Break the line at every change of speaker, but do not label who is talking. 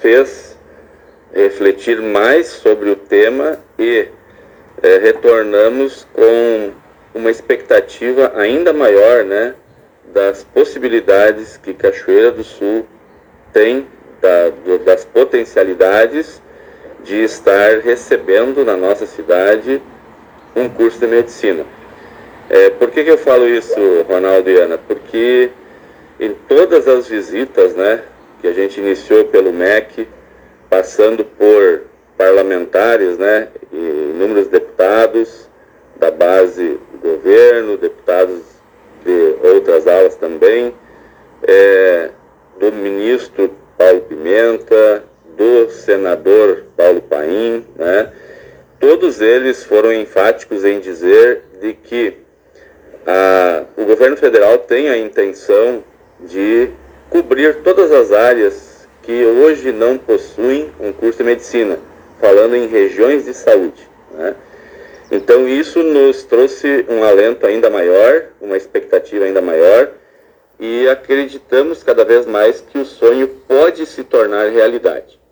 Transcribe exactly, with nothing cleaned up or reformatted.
fez refletir mais sobre o tema e é, retornamos com uma expectativa ainda maior, né, das possibilidades que Cachoeira do Sul tem, da, do, das potencialidades de estar recebendo na nossa cidade um curso de medicina. É, por que que eu falo isso, Ronaldo e Ana? Porque em todas as visitas, né, que a gente iniciou pelo M E C, passando por parlamentares, né, inúmeros deputados da base do governo, deputados de outras alas também, é, do ministro Paulo Pimenta, do senador Paulo Paim, né, todos eles foram enfáticos em dizer de que a, o governo federal tem a intenção de cobrir todas as áreas que hoje não possuem um curso de medicina, falando em regiões de saúde, né? Então isso nos trouxe um alento ainda maior, uma expectativa ainda maior, e acreditamos cada vez mais que o sonho pode se tornar realidade.